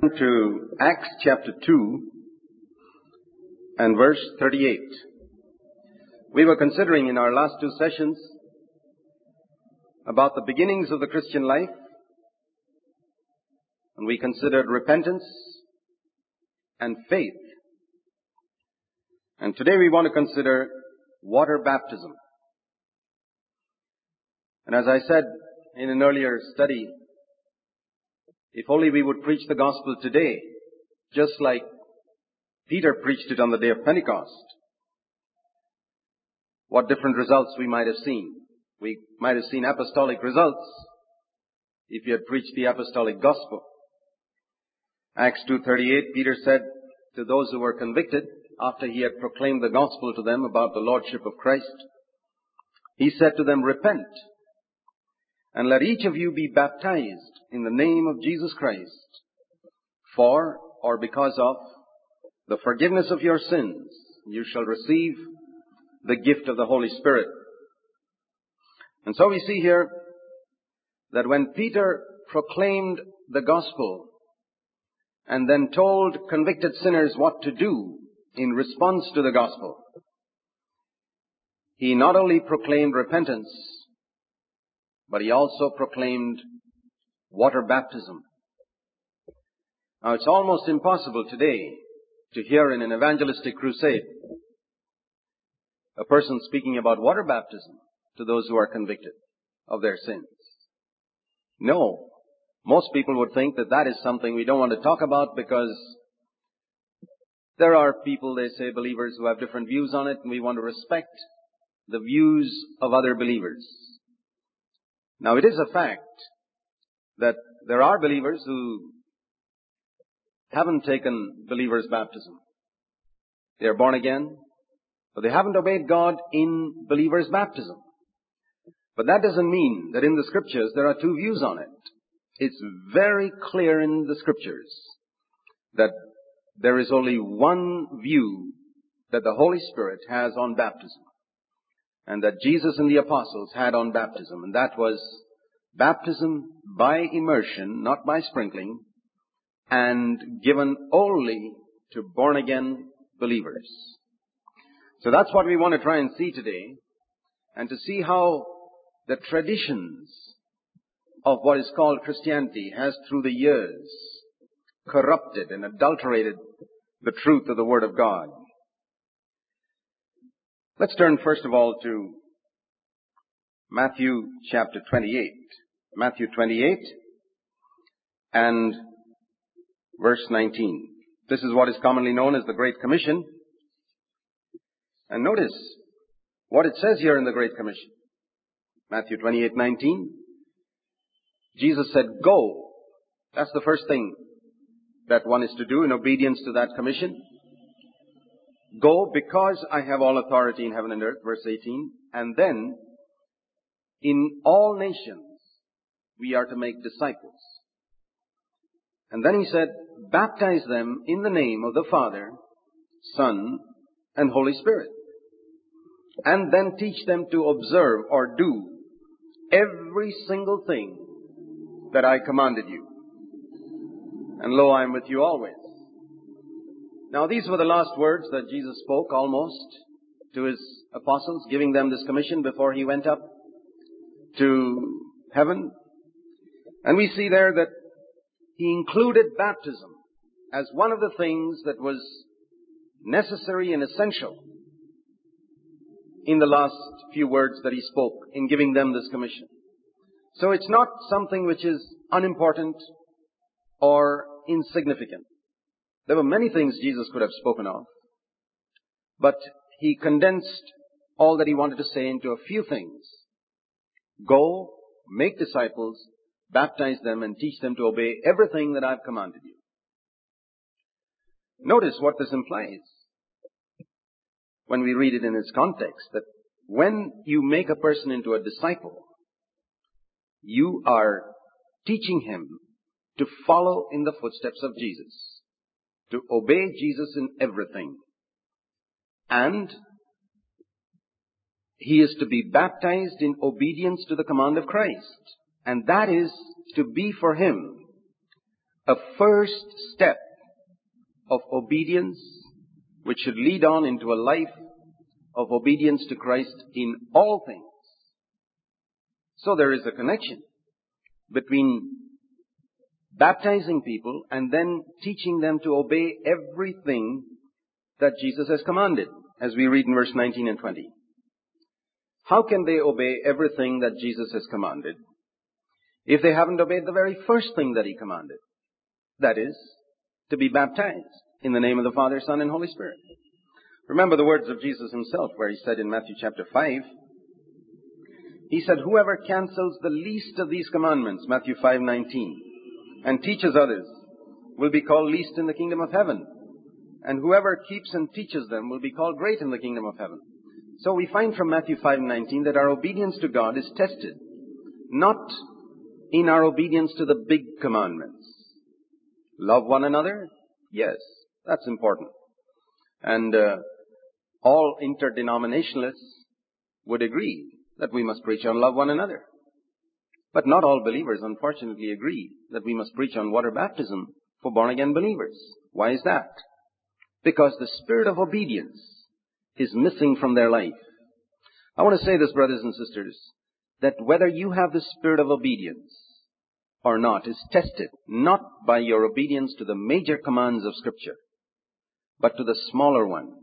To Acts chapter 2 and verse 38. We were considering in our last two sessions about the beginnings of the Christian life, and we considered repentance and faith. And today we want to consider water baptism. And as I said in an earlier study, if only we would preach the gospel today, just like Peter preached it on the day of Pentecost, what different results we might have seen. We might have seen apostolic results if he had preached the apostolic gospel. Acts 2:38, Peter said to those who were convicted, after he had proclaimed the gospel to them about the lordship of Christ, he said to them, "Repent, and let each of you be baptized in the name of Jesus Christ for, or because of, the forgiveness of your sins. You shall receive the gift of the Holy Spirit." And so we see here that when Peter proclaimed the gospel and then told convicted sinners what to do in response to the gospel, he not only proclaimed repentance, but he also proclaimed water baptism. Now, it's almost impossible today to hear in an evangelistic crusade a person speaking about water baptism to those who are convicted of their sins. No. Most people would think that that is something we don't want to talk about because there are people, they say, believers who have different views on it, and we want to respect the views of other believers. Now, it is a fact that there are believers who haven't taken believer's baptism. They are born again, but they haven't obeyed God in believer's baptism. But that doesn't mean that in the Scriptures there are two views on it. It's very clear in the Scriptures that there is only one view that the Holy Spirit has on baptism, and that Jesus and the apostles had on baptism, and that was baptism by immersion, not by sprinkling, and given only to born-again believers. So that's what we want to try and see today, and to see how the traditions of what is called Christianity has through the years corrupted and adulterated the truth of the Word of God. Let's turn first of all to Matthew chapter 28. Matthew 28 and verse 19. This is what is commonly known as the Great Commission. And notice what it says here in the Great Commission. Matthew 28:19. Jesus said, "Go." That's the first thing that one is to do in obedience to that commission. "Go, because I have all authority in heaven and earth," verse 18. And then, "in all nations we are to make disciples." And then he said, "Baptize them in the name of the Father, Son, and Holy Spirit. And then teach them to observe or do every single thing that I commanded you. And lo, I am with you always." Now, these were the last words that Jesus spoke almost to his apostles, giving them this commission before he went up to heaven. And we see there that he included baptism as one of the things that was necessary and essential in the last few words that he spoke in giving them this commission. So it's not something which is unimportant or insignificant. There were many things Jesus could have spoken of, but he condensed all that he wanted to say into a few things. Go, make disciples, baptize them, and teach them to obey everything that I've commanded you. Notice what this implies when we read it in its context, that when you make a person into a disciple, you are teaching him to follow in the footsteps of Jesus, to obey Jesus in everything. And he is to be baptized in obedience to the command of Christ. And that is to be for him a first step of obedience which should lead on into a life of obedience to Christ in all things. So there is a connection between baptizing people and then teaching them to obey everything that Jesus has commanded, as we read in verse 19 and 20. How can they obey everything that Jesus has commanded if they haven't obeyed the very first thing that He commanded? That is, to be baptized in the name of the Father, Son, and Holy Spirit. Remember the words of Jesus Himself, where He said in Matthew chapter 5, He said, whoever cancels the least of these commandments, Matthew 5:19, and teaches others will be called least in the kingdom of heaven. And whoever keeps and teaches them will be called great in the kingdom of heaven. So we find from Matthew 5:19 that our obedience to God is tested, not in our obedience to the big commandments. Love one another? Yes, that's important. And all interdenominationalists would agree that we must preach on love one another. But not all believers, unfortunately, agree that we must preach on water baptism for born-again believers. Why is that? Because the spirit of obedience is missing from their life. I want to say this, brothers and sisters, that whether you have the spirit of obedience or not is tested not by your obedience to the major commands of Scripture, but to the smaller ones.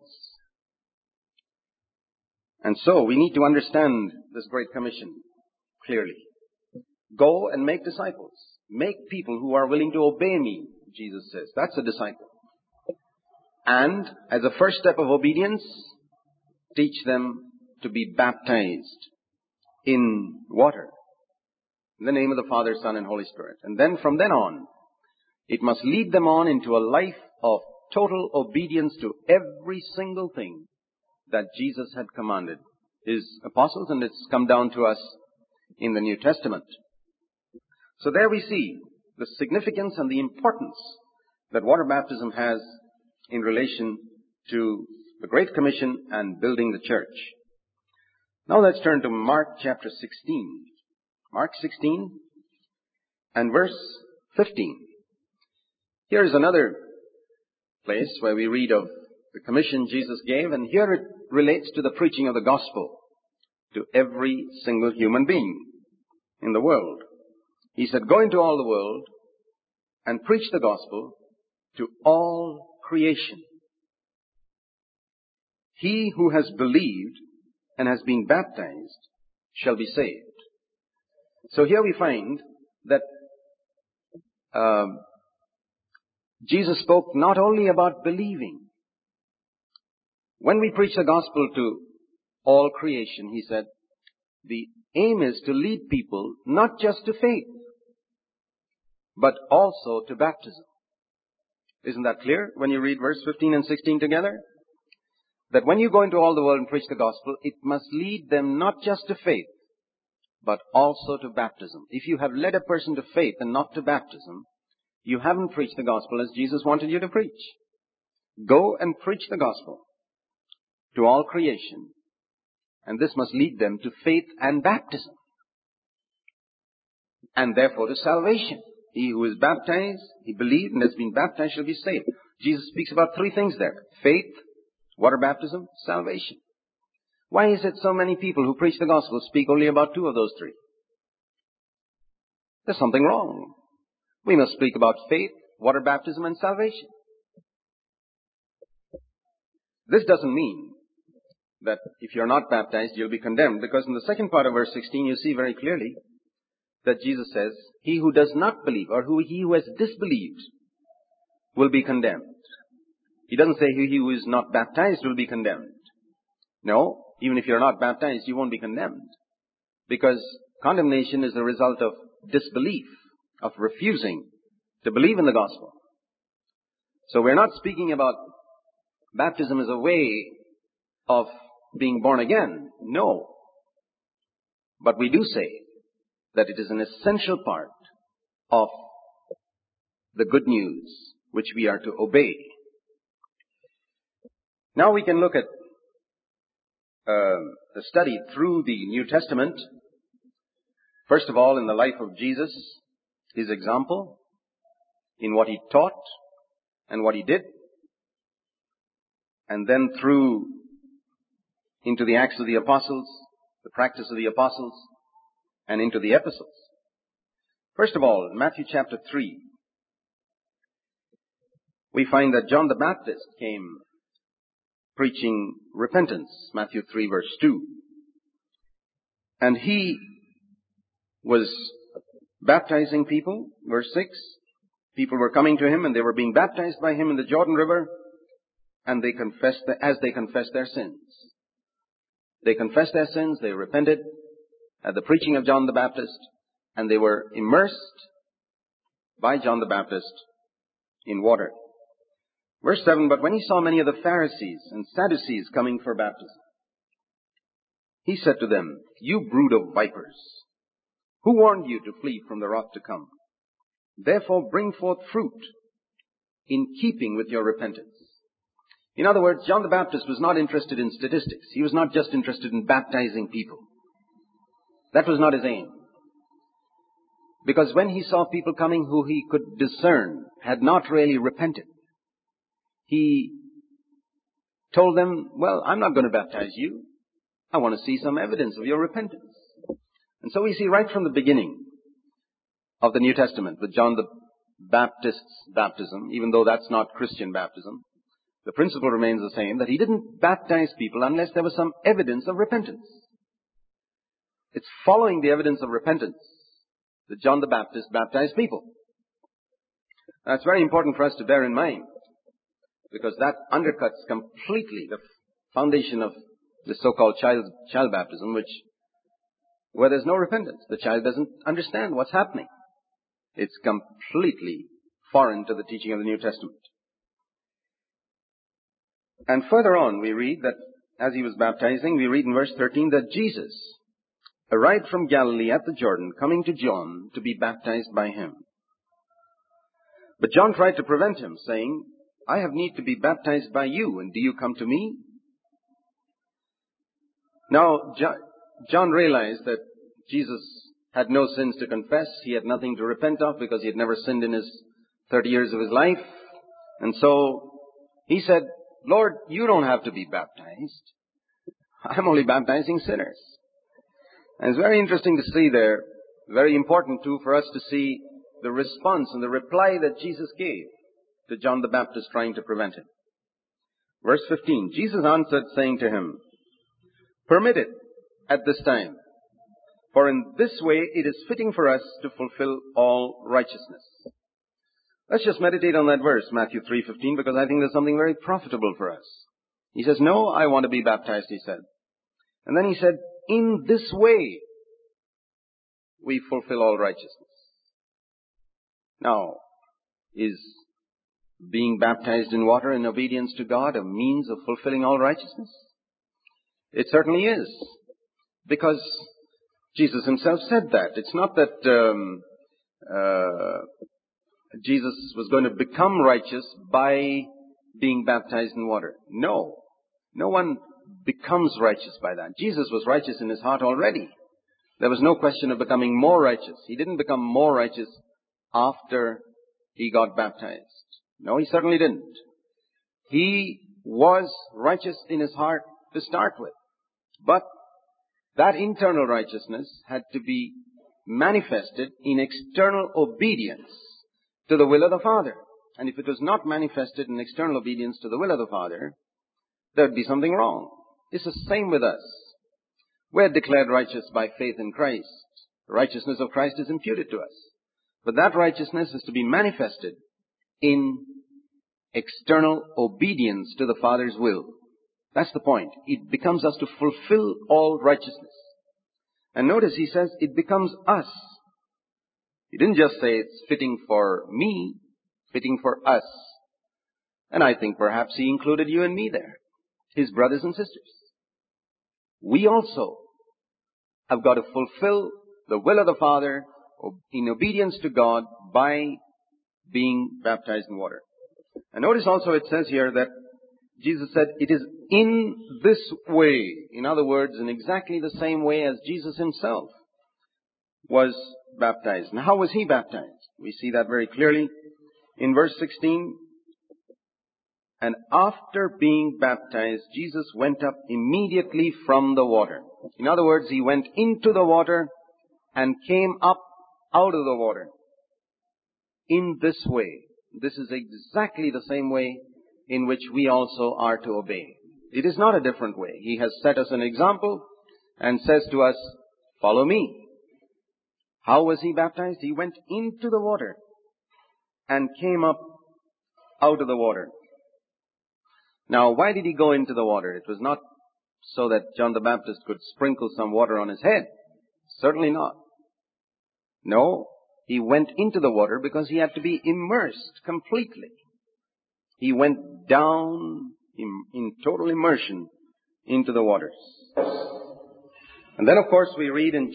And so we need to understand this Great Commission clearly. Go and make disciples. Make people who are willing to obey me, Jesus says. That's a disciple. And as a first step of obedience, teach them to be baptized in water, in the name of the Father, Son, and Holy Spirit. And then from then on, it must lead them on into a life of total obedience to every single thing that Jesus had commanded His apostles, and it's come down to us in the New Testament. So there we see the significance and the importance that water baptism has in relation to the Great Commission and building the church. Now let's turn to Mark chapter 16. Mark 16 and verse 15. Here is another place where we read of the commission Jesus gave, and here it relates to the preaching of the gospel to every single human being in the world. He said, go into all the world and preach the gospel to all creation. He who has believed and has been baptized shall be saved. So here we find that Jesus spoke not only about believing. When we preach the gospel to all creation, He said, the aim is to lead people not just to faith, but also to baptism. Isn't that clear when you read verse 15 and 16 together? That when you go into all the world and preach the gospel, it must lead them not just to faith, but also to baptism. If you have led a person to faith and not to baptism, you haven't preached the gospel as Jesus wanted you to preach. Go and preach the gospel to all creation, and this must lead them to faith and baptism, and therefore to salvation. He who is baptized, he believed and has been baptized shall be saved. Jesus speaks about three things there: faith, water baptism, salvation. Why is it so many people who preach the gospel speak only about two of those three? There's something wrong. We must speak about faith, water baptism, and salvation. This doesn't mean that if you're not baptized, you'll be condemned, because in the second part of verse 16, you see very clearly that Jesus says, he who does not believe, or he who has disbelieved, will be condemned. He doesn't say he who is not baptized will be condemned. No, even if you're not baptized, you won't be condemned, because condemnation is the result of disbelief, of refusing to believe in the gospel. So we're not speaking about baptism as a way of being born again. No. But we do say that it is an essential part of the good news which we are to obey. Now we can look at the study through the New Testament. First of all, in the life of Jesus, His example. in what he taught and what he did, and then through into the Acts of the Apostles, the practice of the Apostles, and into the epistles. First of all, in Matthew chapter 3, we find that John the Baptist came preaching repentance, Matthew 3 verse 2. And he was baptizing people, verse 6. People were coming to him and they were being baptized by him in the Jordan River, and they confessed as they confessed their sins. They confessed their sins, they repented at the preaching of John the Baptist, and they were immersed by John the Baptist in water. Verse 7, but when he saw many of the Pharisees and Sadducees coming for baptism, he said to them, you brood of vipers, who warned you to flee from the wrath to come? Therefore bring forth fruit in keeping with your repentance. In other words, John the Baptist was not interested in statistics. He was not just interested in baptizing people. That was not his aim. Because when he saw people coming who he could discern had not really repented, he told them, well, I'm not going to baptize you. I want to see some evidence of your repentance. And so we see right from the beginning of the New Testament with John the Baptist's baptism, even though that's not Christian baptism, the principle remains the same, that he didn't baptize people unless there was some evidence of repentance. It's following the evidence of repentance that John the Baptist baptized people. That's very important for us to bear in mind, because that undercuts completely the foundation of the so-called child baptism, where there's no repentance. The child doesn't understand what's happening. It's completely foreign to the teaching of the New Testament. And further on, we read that as he was baptizing, we read in verse 13 that Jesus arrived from Galilee at the Jordan, coming to John to be baptized by him. But John tried to prevent him, saying, I have need to be baptized by you, and do you come to me? Now, John realized that Jesus had no sins to confess. He had nothing to repent of because he had never sinned in his 30 years of his life. And so he said, Lord, you don't have to be baptized. I'm only baptizing sinners. And it's very interesting to see there, very important too for us to see the response and the reply that Jesus gave to John the Baptist trying to prevent him. Verse 15, Jesus answered, saying to him, permit it at this time, for in this way it is fitting for us to fulfill all righteousness. Let's just meditate on that verse, Matthew 3:15, because I think there's something very profitable for us. He says, no, I want to be baptized, he said. And then he said, in this way we fulfill all righteousness. Now, is being baptized in water in obedience to God a means of fulfilling all righteousness? It certainly is, because Jesus himself said that. It's not that Jesus was going to become righteous by being baptized in water. No. No one becomes righteous by that. Jesus was righteous in his heart already. There was no question of becoming more righteous. He didn't become more righteous after he got baptized. No, he certainly didn't. He was righteous in his heart to start with. But that internal righteousness had to be manifested in external obedience to the will of the Father. And if it was not manifested in external obedience to the will of the Father, there would be something wrong. It's the same with us. We're declared righteous by faith in Christ. The righteousness of Christ is imputed to us. But that righteousness is to be manifested in external obedience to the Father's will. That's the point. It becomes us to fulfill all righteousness. And notice he says it becomes us. He didn't just say it's fitting for me, fitting for us. And I think perhaps he included you and me there, his brothers and sisters. We also have got to fulfill the will of the Father in obedience to God by being baptized in water. And notice also it says here that Jesus said it is in this way. In other words, in exactly the same way as Jesus himself was baptized. And how was he baptized? We see that very clearly in verse 16, and after being baptized, Jesus went up immediately from the water. In other words, he went into the water and came up out of the water. In this way, this is exactly the same way in which we also are to obey. It is not a different way. He has set us an example and says to us, follow me. How was he baptized? He went into the water and came up out of the water. Now, why did he go into the water? It was not so that John the Baptist could sprinkle some water on his head. Certainly not. No, he went into the water because he had to be immersed completely. He went down in total immersion into the waters. And then, of course, we read in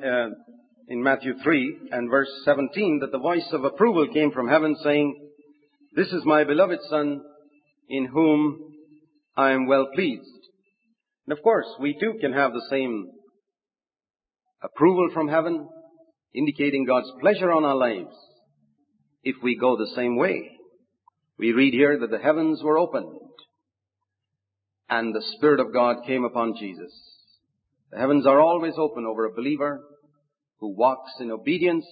in Matthew 3 and verse 17 that the voice of approval came from heaven saying, "This is my beloved Son, in whom I am well pleased." And of course, we too can have the same approval from heaven, indicating God's pleasure on our lives, if we go the same way. We read here that the heavens were opened, and the Spirit of God came upon Jesus. The heavens are always open over a believer who walks in obedience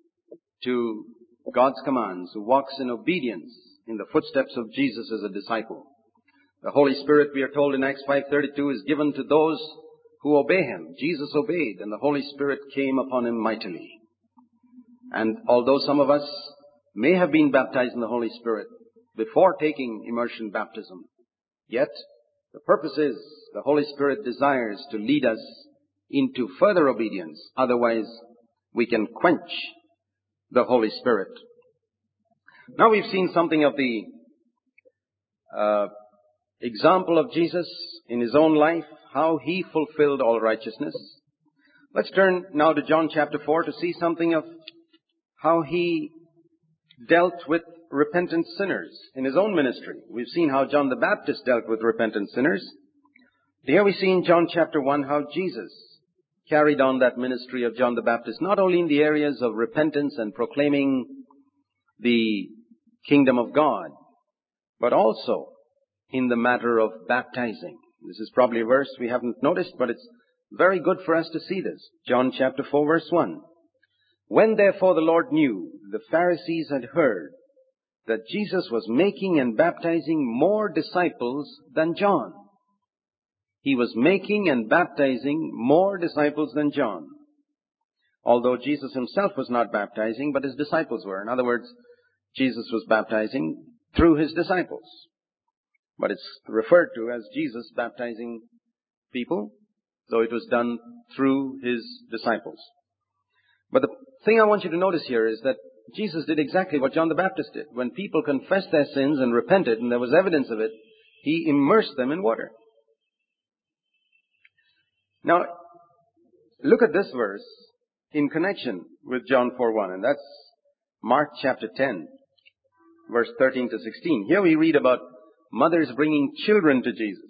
to God's commands, who walks in obedience in the footsteps of Jesus as a disciple. The Holy Spirit, we are told in Acts 5:32, is given to those who obey Him. Jesus obeyed, and the Holy Spirit came upon Him mightily. And although some of us may have been baptized in the Holy Spirit before taking immersion baptism, yet the purpose is the Holy Spirit desires to lead us into further obedience. Otherwise, we can quench the Holy Spirit. Now we've seen something of the example of Jesus in His own life, how He fulfilled all righteousness. Let's turn now to John chapter 4 to see something of how He dealt with repentant sinners in His own ministry. We've seen how John the Baptist dealt with repentant sinners. Here we see in John chapter 1 how Jesus carried on that ministry of John the Baptist, not only in the areas of repentance and proclaiming the kingdom of God, but also in the matter of baptizing. This is probably a verse we haven't noticed, but it's very good for us to see this. John chapter 4 verse 1. When therefore the Lord knew, the Pharisees had heard that Jesus was making and baptizing more disciples than John. He was making and baptizing more disciples than John. Although Jesus Himself was not baptizing, but His disciples were. In other words, Jesus was baptizing through His disciples. But it's referred to as Jesus baptizing people, though it was done through His disciples. But the thing I want you to notice here is that Jesus did exactly what John the Baptist did. When people confessed their sins and repented, and there was evidence of it, He immersed them in water. Now, look at this verse in connection with John 4:1, and that's Mark chapter 10, verse 13 to 16. Here we read about mothers bringing children to Jesus.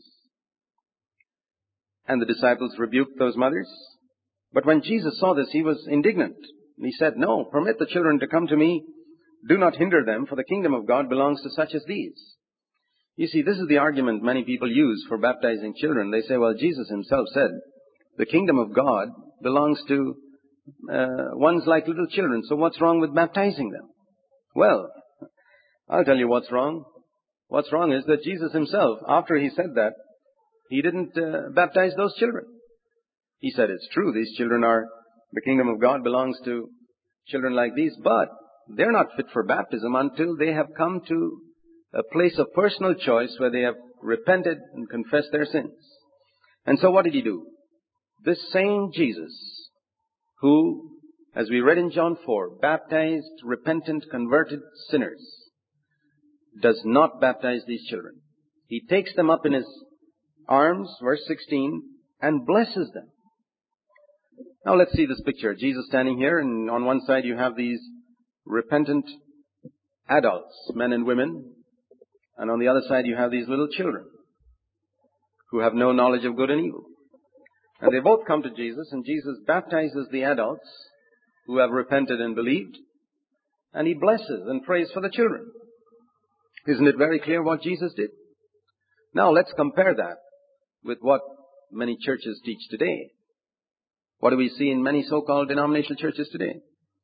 And the disciples rebuked those mothers. But when Jesus saw this, He was indignant. And He said, "No, permit the children to come to me. Do not hinder them, for the kingdom of God belongs to such as these." You see, this is the argument many people use for baptizing children. They say, well, Jesus Himself said, the kingdom of God belongs to ones like little children, so what's wrong with baptizing them? Well, I'll tell you what's wrong. What's wrong is that Jesus Himself, after He said that, He didn't baptize those children. He said, it's true, these children the kingdom of God belongs to children like these, but they're not fit for baptism until they have come to a place of personal choice where they have repented and confessed their sins. And so what did He do? This same Jesus, who, as we read in John 4, baptized repentant, converted sinners, does not baptize these children. He takes them up in His arms, verse 16, and blesses them. Now let's see this picture. Jesus standing here, and on one side you have these repentant adults, men and women, and on the other side you have these little children who have no knowledge of good and evil. And they both come to Jesus, and Jesus baptizes the adults who have repented and believed, and he blesses and prays for the children. Isn't it very clear what Jesus did? Now let's compare that with what many churches teach today. What do we see in many so-called denominational churches today?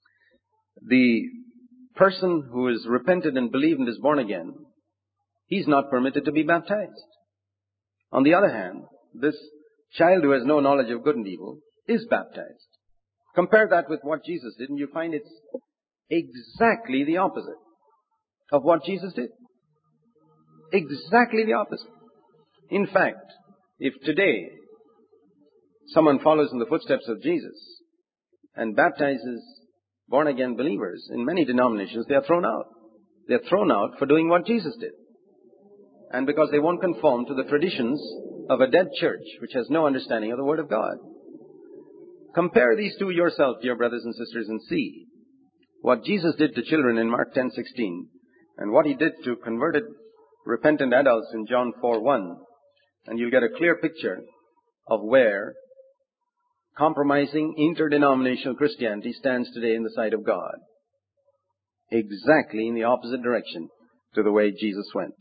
The person who is repented and believed and is born again, he's not permitted to be baptized. On the other hand, this child who has no knowledge of good and evil is baptized. Compare that with what Jesus did, and you find it's exactly the opposite of what Jesus did. Exactly the opposite. In fact, if today someone follows in the footsteps of Jesus and baptizes born-again believers in many denominations, they are thrown out. They are thrown out for doing what Jesus did. And because they won't conform to the traditions of a dead church which has no understanding of the Word of God. Compare these two yourself, dear brothers and sisters, and see what Jesus did to children in Mark 10:16 and what he did to converted, repentant adults in John 4:1, and you'll get a clear picture of where compromising interdenominational Christianity stands today in the sight of God. Exactly in the opposite direction to the way Jesus went.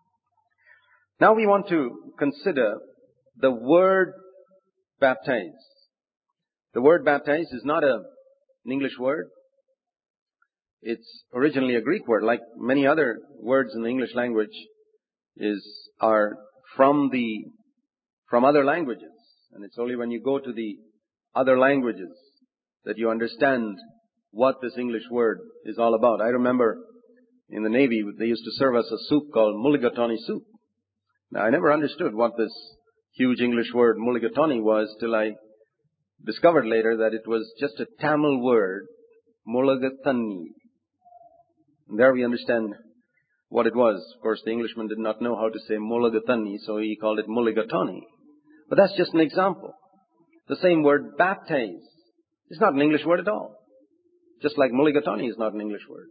Now we want to consider the word baptize. The word baptize is not an English word. It's originally a Greek word, like many other words in the English language are from other languages. And it's only when you go to the other languages that you understand what this English word is all about. I remember in the Navy, they used to serve us a soup called mulligatawny soup. Now, I never understood what this huge English word mulligatawny was till I discovered later that it was just a Tamil word, mulligatawny. And there we understand what it was. Of course, the Englishman did not know how to say mulligatawny, so he called it mulligatawny. But that's just an example. The same word baptize is not an English word at all. Just like mulligatawny is not an English word.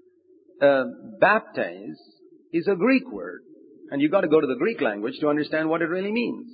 Baptize is a Greek word. And you've got to go to the Greek language to understand what it really means.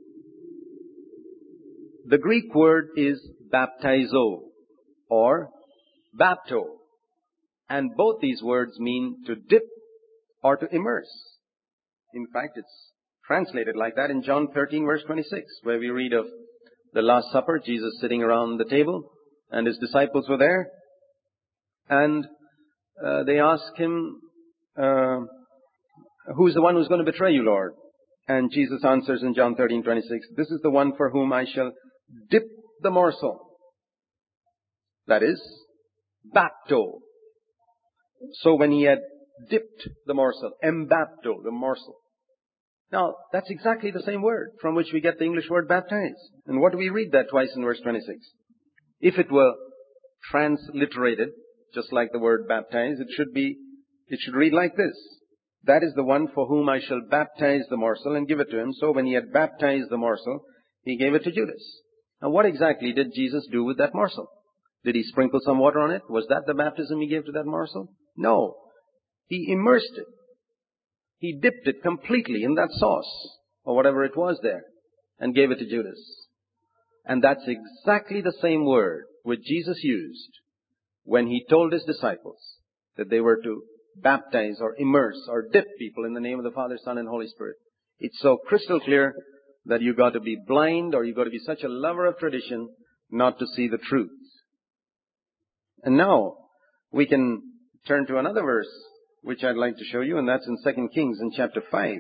The Greek word is baptizo or bapto. And both these words mean to dip or to immerse. In fact, it's translated like that in John 13 verse 26, where we read of the Last Supper, Jesus sitting around the table and his disciples were there. And they ask him, who's the one who's going to betray you, Lord? And Jesus answers in John 13:26, this is the one for whom I shall dip the morsel. That is, bapto. So when he had dipped the morsel, embapto, the morsel. Now, that's exactly the same word from which we get the English word baptize. And what do we read that twice in verse 26? If it were transliterated, just like the word baptize, it should read like this. That is the one for whom I shall baptize the morsel and give it to him. So when he had baptized the morsel, he gave it to Judas. Now what exactly did Jesus do with that morsel? Did he sprinkle some water on it? Was that the baptism he gave to that morsel? No. He immersed it. He dipped it completely in that sauce, or whatever it was there, and gave it to Judas. And that's exactly the same word which Jesus used when he told his disciples that they were to baptize or immerse or dip people in the name of the Father, Son, and Holy Spirit. It's so crystal clear that you've got to be blind or you've got to be such a lover of tradition not to see the truth. And now we can turn to another verse which I'd like to show you, and that's in 2 Kings in chapter 5.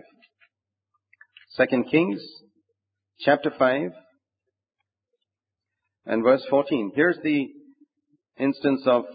2 Kings chapter 5 and verse 14. Here's the instance of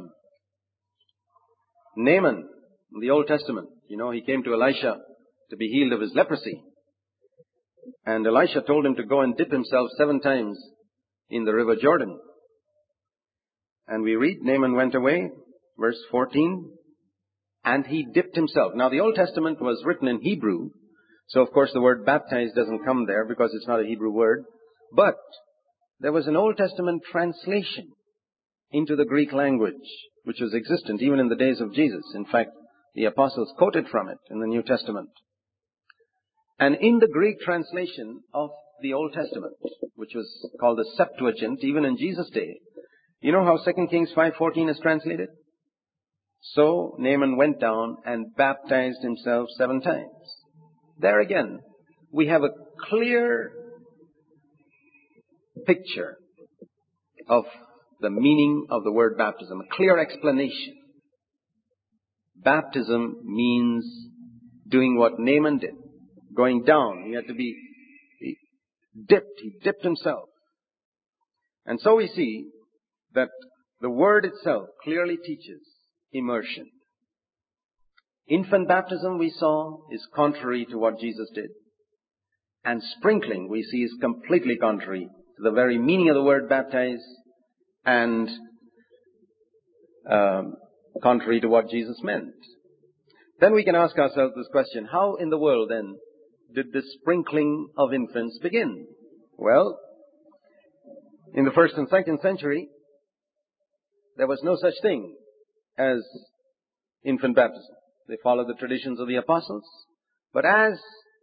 Naaman in the Old Testament. You know, he came to Elisha to be healed of his leprosy. And Elisha told him to go and dip himself 7 times in the river Jordan. And we read, Naaman went away, verse 14, and he dipped himself. Now the Old Testament was written in Hebrew, so of course the word baptize doesn't come there because it's not a Hebrew word. But there was an Old Testament translation into the Greek language, which was existent even in the days of Jesus. In fact, the apostles quoted from it in the New Testament. And in the Greek translation of the Old Testament, which was called the Septuagint, even in Jesus' day, you know how 2 Kings 5:14 is translated? So Naaman went down and baptized himself 7 times. There again, we have a clear picture of the meaning of the word baptism, a clear explanation. Baptism means doing what Naaman did, going down. He had to be dipped. He dipped himself. And so we see that the word itself clearly teaches immersion. Infant baptism, we saw, is contrary to what Jesus did. And sprinkling, we see, is completely contrary to the very meaning of the word baptize and contrary to what Jesus meant. Then we can ask ourselves this question: how in the world then did the sprinkling of infants begin? Well, in the 1st and 2nd century, there was no such thing as infant baptism. They followed the traditions of the apostles. But as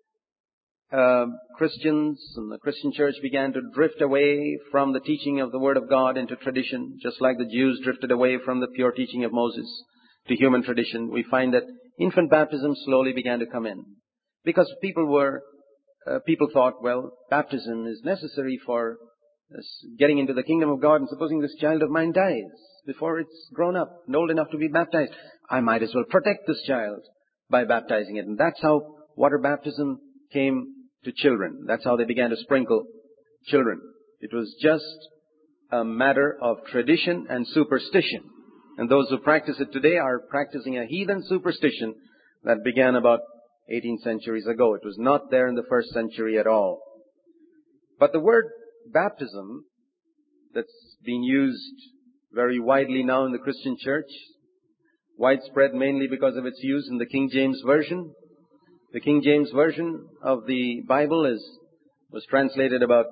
Christians and the Christian church began to drift away from the teaching of the Word of God into tradition, just like the Jews drifted away from the pure teaching of Moses to human tradition, we find that infant baptism slowly began to come in. Because people thought, well, baptism is necessary for getting into the kingdom of God, and supposing this child of mine dies before it's grown up and old enough to be baptized, I might as well protect this child by baptizing it. And that's how water baptism came to children. That's how they began to sprinkle children. It was just a matter of tradition and superstition. And those who practice it today are practicing a heathen superstition that began about 18 centuries ago. It was not there in the 1st century at all. But the word baptism that's being used very widely now in the Christian church, widespread mainly because of its use in the King James Version. The King James Version of the Bible was translated about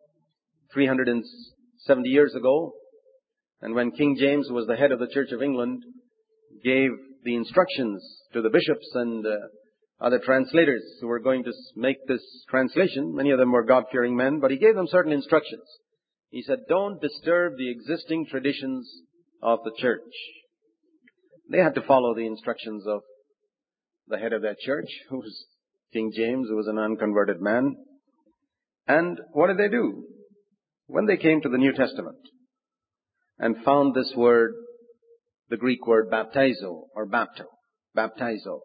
370 years ago. And when King James, who was the head of the Church of England, gave the instructions to the bishops and other translators who were going to make this translation, many of them were God-fearing men, but he gave them certain instructions. He said, don't disturb the existing traditions of the church. They had to follow the instructions of the head of that church, who was King James, who was an unconverted man. And what did they do? When they came to the New Testament and found this word, the Greek word baptizo or baptizo,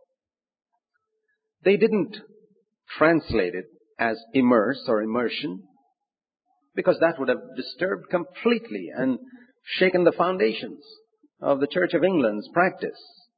they didn't translate it as immerse or immersion, because that would have disturbed completely and shaken the foundations of the Church of England's practice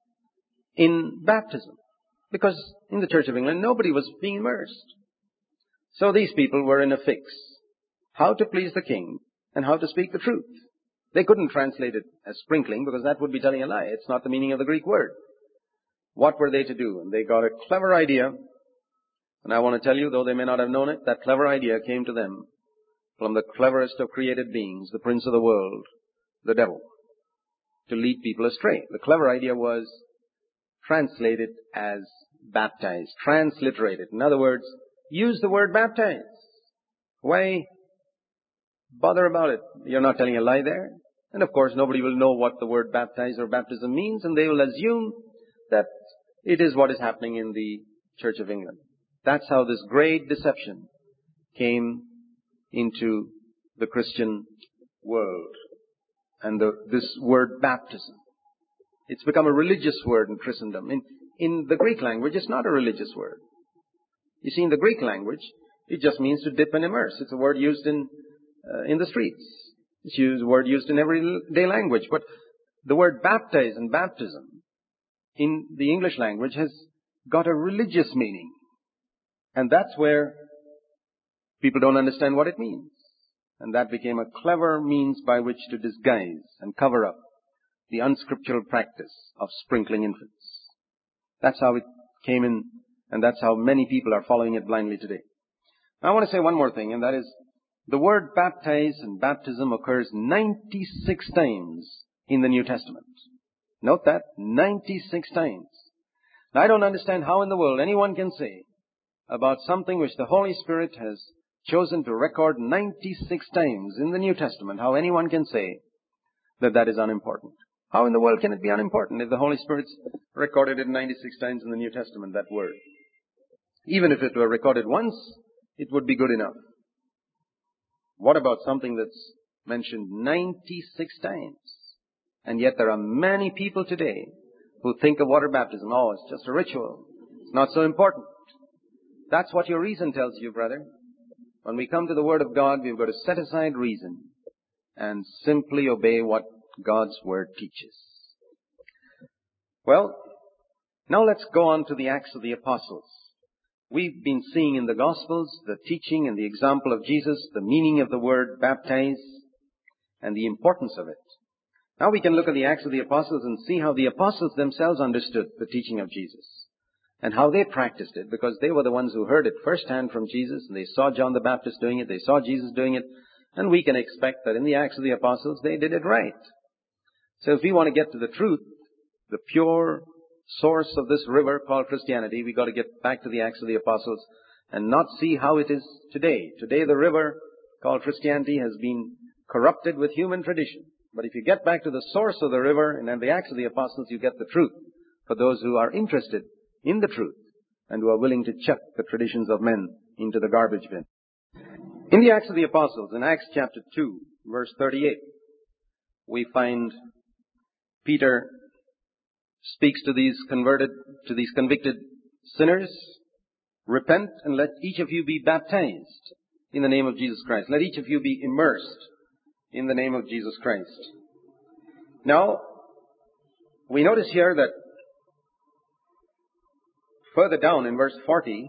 in baptism. Because in the Church of England, nobody was being immersed. So these people were in a fix. How to please the king and how to speak the truth. They couldn't translate it as sprinkling, because that would be telling a lie. It's not the meaning of the Greek word. What were they to do? And they got a clever idea. And I want to tell you, though they may not have known it, that clever idea came to them from the cleverest of created beings, the prince of the world, the devil, to lead people astray. The clever idea was translated as baptized, transliterated. In other words, use the word baptize. Why bother about it? You're not telling a lie there. And of course, nobody will know what the word baptize or baptism means, and they will assume that it is what is happening in the Church of England. That's how this great deception came into the Christian world. And this word baptism, it's become a religious word in Christendom. In the Greek language, it's not a religious word. You see, in the Greek language, it just means to dip and immerse. It's a word used in the streets. It's a word used in everyday language. But the word baptize and baptism in the English language has got a religious meaning. And that's where people don't understand what it means. And that became a clever means by which to disguise and cover up the unscriptural practice of sprinkling infants. That's how it came in, and that's how many people are following it blindly today. Now, I want to say one more thing, and that is the word baptize and baptism occurs 96 times in the New Testament. Note that, 96 times. Now, I don't understand how in the world anyone can say about something which the Holy Spirit has chosen to record 96 times in the New Testament, how anyone can say that that is unimportant. How in the world can it be unimportant if the Holy Spirit's recorded it 96 times in the New Testament, that word? Even if it were recorded once, it would be good enough. What about something that's mentioned 96 times? And yet there are many people today who think of water baptism, oh, it's just a ritual. It's not so important. That's what your reason tells you, brother. When we come to the Word of God, we've got to set aside reason and simply obey what God's Word teaches. Well, now let's go on to the Acts of the Apostles. We've been seeing in the Gospels the teaching and the example of Jesus, the meaning of the word baptize, and the importance of it. Now we can look at the Acts of the Apostles and see how the apostles themselves understood the teaching of Jesus and how they practiced it, because they were the ones who heard it firsthand from Jesus, and they saw John the Baptist doing it, they saw Jesus doing it, and we can expect that in the Acts of the Apostles they did it right. So if we want to get to the truth, the pure source of this river called Christianity, we've got to get back to the Acts of the Apostles and not see how it is today. Today the river called Christianity has been corrupted with human tradition. But if you get back to the source of the river and in the Acts of the Apostles, you get the truth for those who are interested in the truth and who are willing to chuck the traditions of men into the garbage bin. In the Acts of the Apostles, in Acts chapter 2, verse 38, we find Peter speaks to these convicted sinners, repent and let each of you be baptized in the name of Jesus Christ. Let each of you be immersed in the name of Jesus Christ. Now, we notice here that further down in verse 40,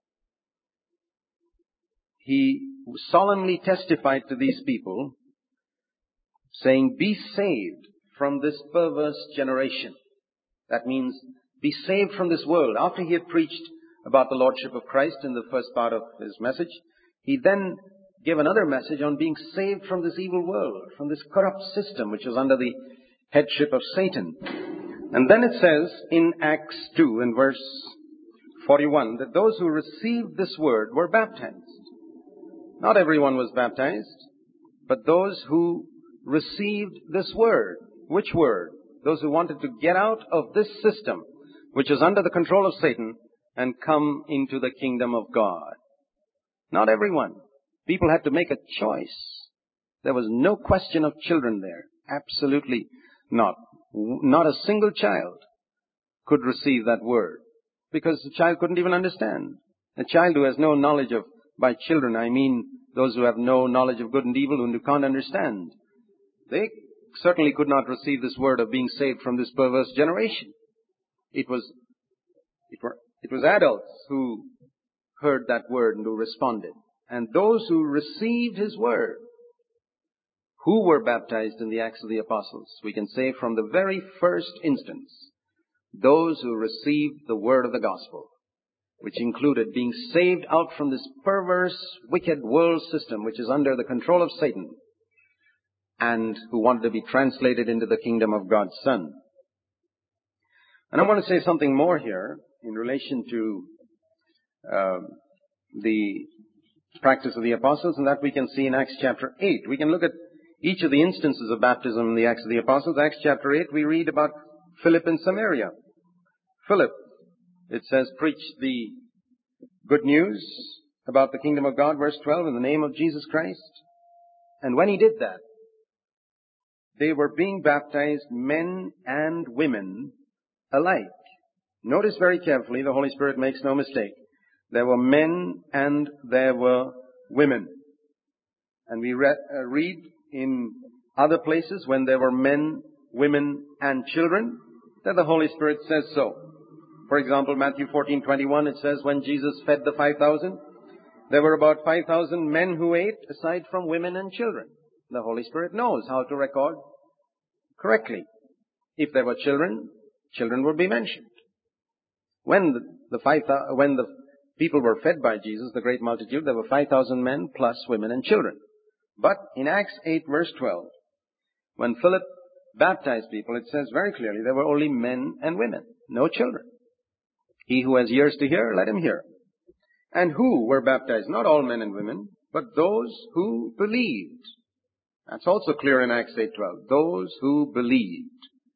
he solemnly testified to these people, saying, be saved from this perverse generation. That means, be saved from this world. After he had preached about the Lordship of Christ in the first part of his message, he then gave another message on being saved from this evil world, from this corrupt system which is under the headship of Satan. And then it says in Acts 2 in verse 41 that those who received this word were baptized. Not everyone was baptized, but those who received this word. Which word? Those who wanted to get out of this system, which is under the control of Satan, and come into the kingdom of God. Not everyone. People had to make a choice. There was no question of children there. Absolutely not. Not a single child could receive that word, because the child couldn't even understand. A child who has no knowledge of, by children, I mean those who have no knowledge of good and evil, who can't understand. They certainly could not receive this word of being saved from this perverse generation. It was adults who heard that word and who responded. And those who received his word, who were baptized in the Acts of the Apostles, we can say from the very first instance, those who received the word of the gospel, which included being saved out from this perverse, wicked world system which is under the control of Satan, and who wanted to be translated into the kingdom of God's Son. And I want to say something more here in relation to the practice of the apostles, and that we can see in Acts chapter 8. We can look at each of the instances of baptism in the Acts of the Apostles. Acts chapter 8, we read about Philip in Samaria. Philip, it says, preached the good news about the kingdom of God, verse 12, in the name of Jesus Christ. And when he did that, they were being baptized, men and women alike. Notice very carefully, the Holy Spirit makes no mistake. There were men and there were women. And we read in other places when there were men, women, and children, that the Holy Spirit says so. For example, Matthew 14:21, it says when Jesus fed the 5,000, there were about 5,000 men who ate, aside from women and children. The Holy Spirit knows how to record correctly. If there were children, children would be mentioned. When the people were fed by Jesus, the great multitude, there were 5,000 men plus women and children. But in Acts 8 verse 12, when Philip baptized people, it says very clearly there were only men and women, no children. He who has ears to hear, let him hear. And who were baptized? Not all men and women, but those who believed. That's also clear in Acts 8:12. Those who believed.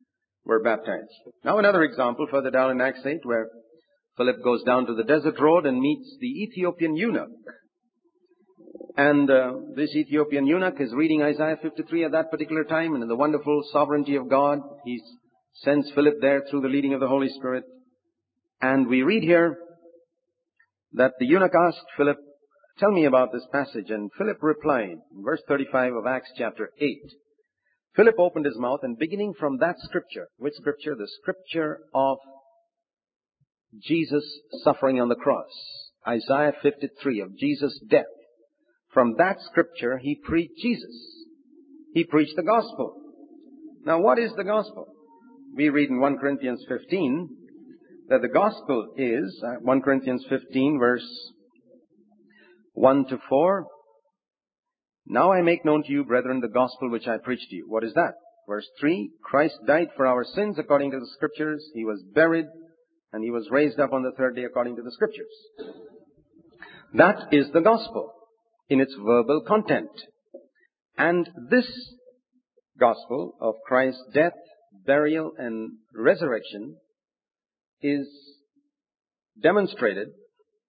were baptized. Now another example further down in Acts 8 where Philip goes down to the desert road and meets the Ethiopian eunuch. And this Ethiopian eunuch is reading Isaiah 53 at that particular time, and in the wonderful sovereignty of God, he sends Philip there through the leading of the Holy Spirit. And we read here that the eunuch asked Philip, tell me about this passage. And Philip replied, in verse 35 of Acts chapter 8, Philip opened his mouth, and beginning from that scripture, which scripture? The scripture of Jesus suffering on the cross, Isaiah 53, of Jesus' death. From that scripture, he preached Jesus. He preached the gospel. Now, what is the gospel? We read in 1 Corinthians 15 that the gospel is, 1 Corinthians 15, verse 1 to 4, now I make known to you, brethren, the gospel which I preached to you. What is that? Verse 3, Christ died for our sins according to the scriptures. He was buried, and he was raised up on the third day according to the scriptures. That is the gospel in its verbal content. And this gospel of Christ's death, burial, and resurrection is demonstrated.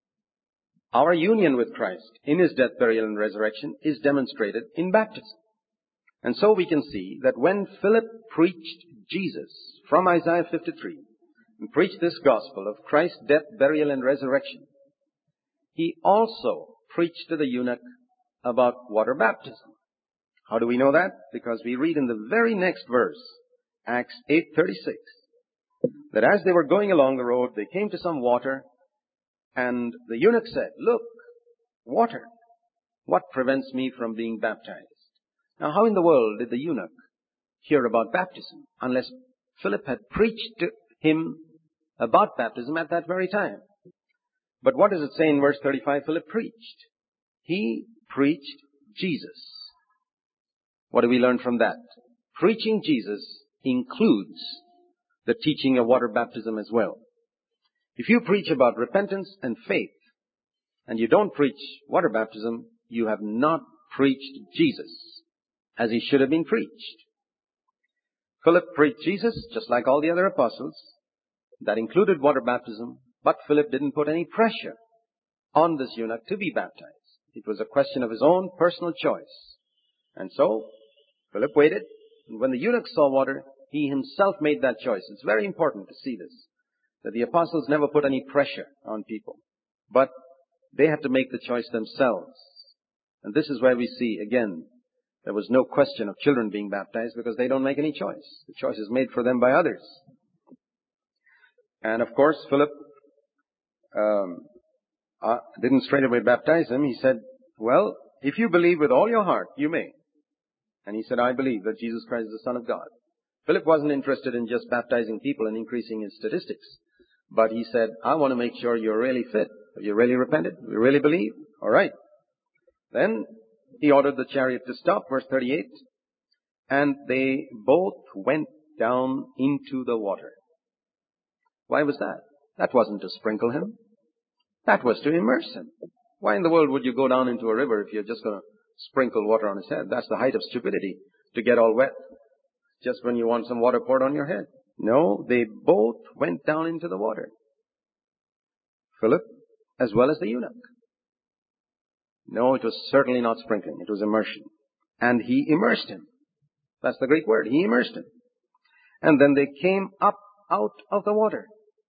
Our union with Christ in His death, burial, and resurrection is demonstrated in baptism. And so we can see that when Philip preached Jesus from Isaiah 53, and preached this gospel of Christ's death, burial, and resurrection, he also preached to the eunuch about water baptism. How do we know that? Because we read in the very next verse, Acts 8:36, that as they were going along the road, they came to some water, and the eunuch said, look, water. What prevents me from being baptized? Now, how in the world did the eunuch hear about baptism unless Philip had preached to him about baptism at that very time? But what does it say in verse 35? Philip preached. He preached Jesus. What do we learn from that? Preaching Jesus includes the teaching of water baptism as well. If you preach about repentance and faith, and you don't preach water baptism, you have not preached Jesus as He should have been preached. Philip preached Jesus just like all the other apostles. That included water baptism, but Philip didn't put any pressure on this eunuch to be baptized. It was a question of his own personal choice. And so, Philip waited, and when the eunuch saw water, he himself made that choice. It's very important to see this, that the apostles never put any pressure on people, but they had to make the choice themselves. And this is where we see, again, there was no question of children being baptized because they don't make any choice. The choice is made for them by others. And of course, Philip didn't straight away baptize him. He said, well, if you believe with all your heart, you may. And he said, I believe that Jesus Christ is the Son of God. Philip wasn't interested in just baptizing people and increasing his statistics. But he said, I want to make sure you're really fit. Have you really repented? Have you really believe? All right. Then he ordered the chariot to stop, verse 38. And they both went down into the water. Why was that? That wasn't to sprinkle him. That was to immerse him. Why in the world would you go down into a river if you're just going to sprinkle water on his head? That's the height of stupidity, to get all wet just when you want some water poured on your head. No, they both went down into the water. Philip, as well as the eunuch. No, it was certainly not sprinkling. It was immersion. And he immersed him. That's the Greek word. He immersed him. And then they came up out of the water.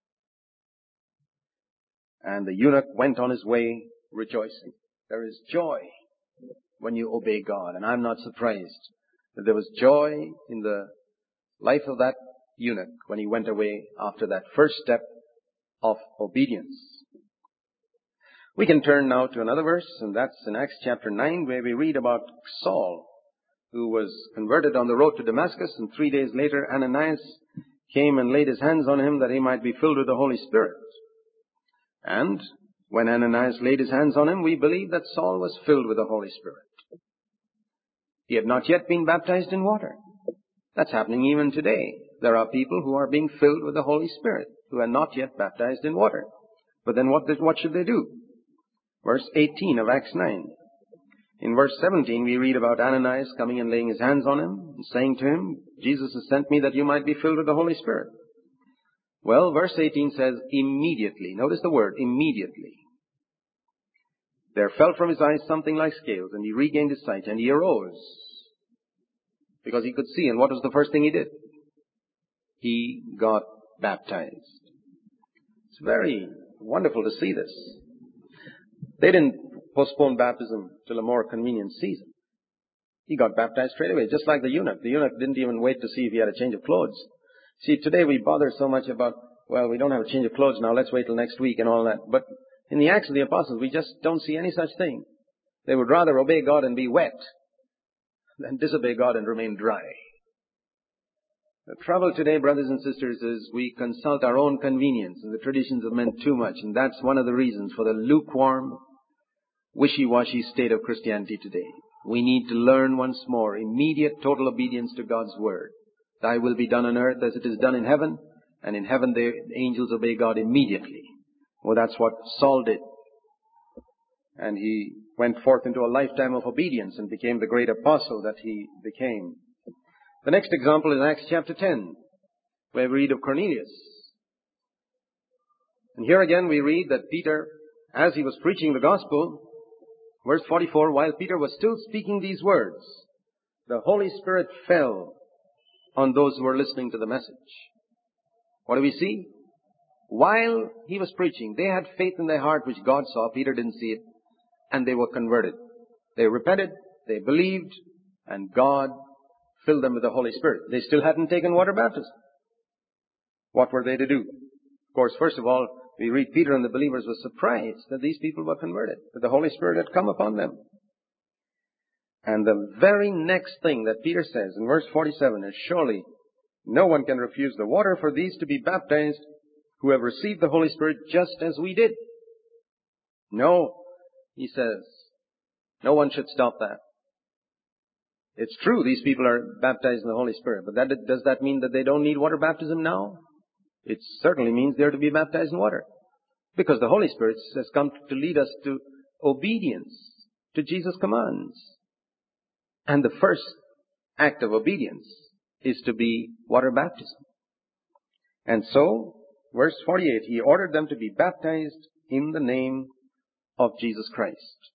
And the eunuch went on his way rejoicing. There is joy when you obey God. And I'm not surprised that there was joy in the life of that eunuch when he went away after that first step of obedience. We can turn now to another verse, and that's in Acts chapter 9, where we read about Saul, who was converted on the road to Damascus, and 3 days later Ananias came and laid his hands on him that he might be filled with the Holy Spirit. And when Ananias laid his hands on him, we believe that Saul was filled with the Holy Spirit. He had not yet been baptized in water. That's happening even today. There are people who are being filled with the Holy Spirit who are not yet baptized in water. But then what should they do? Verse 18 of Acts 9. In verse 17, we read about Ananias coming and laying his hands on him and saying to him, Jesus has sent me that you might be filled with the Holy Spirit. Well, verse 18 says, immediately. Notice the word, immediately. There fell from his eyes something like scales, and he regained his sight, and he arose. Because he could see, and what was the first thing he did? He got baptized. It's very wonderful to see this. They didn't postpone baptism till a more convenient season. He got baptized straight away, just like the eunuch. The eunuch didn't even wait to see if he had a change of clothes. See, today we bother so much about, well, we don't have a change of clothes now, let's wait till next week and all that. But in the Acts of the Apostles, we just don't see any such thing. They would rather obey God and be wet than disobey God and remain dry. The trouble today, brothers and sisters, is we consult our own convenience, and the traditions of men too much, and that's one of the reasons for the lukewarm, wishy-washy state of Christianity today. We need to learn once more immediate total obedience to God's Word. Thy will be done on earth as it is done in heaven, and in heaven the angels obey God immediately. Well, that's what Saul did. And he went forth into a lifetime of obedience and became the great apostle that he became. The next example is Acts chapter 10, where we read of Cornelius. And here again we read that Peter, as he was preaching the gospel, verse 44, while Peter was still speaking these words, the Holy Spirit fell on those who were listening to the message. What do we see? While he was preaching, they had faith in their heart which God saw. Peter didn't see it. And they were converted. They repented, they believed, and God filled them with the Holy Spirit. They still hadn't taken water baptism. What were they to do? Of course, first of all, we read Peter and the believers were surprised that these people were converted, that the Holy Spirit had come upon them. And the very next thing that Peter says in verse 47 is, surely no one can refuse the water for these to be baptized who have received the Holy Spirit just as we did. No, he says, no one should stop that. It's true, these people are baptized in the Holy Spirit, but does that mean that they don't need water baptism now? It certainly means they're to be baptized in water. Because the Holy Spirit has come to lead us to obedience to Jesus' commands. And the first act of obedience is to be water baptism. And so, verse 48, he ordered them to be baptized in the name of Jesus Christ.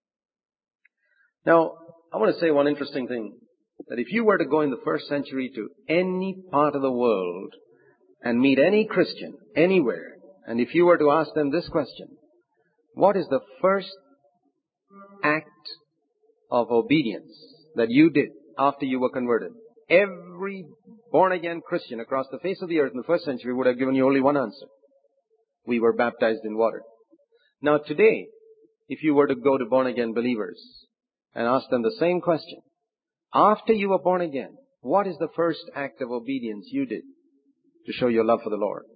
Now, I want to say one interesting thing. That if you were to go in the first century to any part of the world and meet any Christian anywhere, and if you were to ask them this question, what is the first act of obedience that you did after you were converted? Every born-again Christian across the face of the earth in the first century would have given you only one answer. We were baptized in water. Now today, if you were to go to born-again believers and ask them the same question, after you were born again, what is the first act of obedience you did to show your love for the Lord?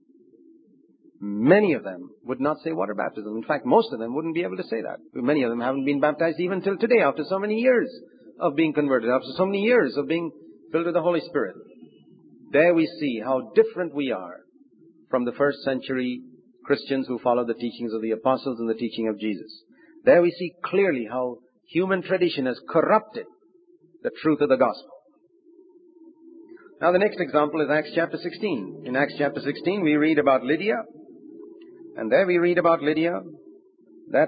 Many of them would not say water baptism. In fact, most of them wouldn't be able to say that. Many of them haven't been baptized even till today, after so many years of being converted, after so many years of being filled with the Holy Spirit. There we see how different we are from the first century Christians who followed the teachings of the apostles and the teaching of Jesus. There we see clearly how human tradition has corrupted the truth of the gospel. Now the next example is Acts chapter 16. In Acts chapter 16 we read about Lydia. And there we read about Lydia that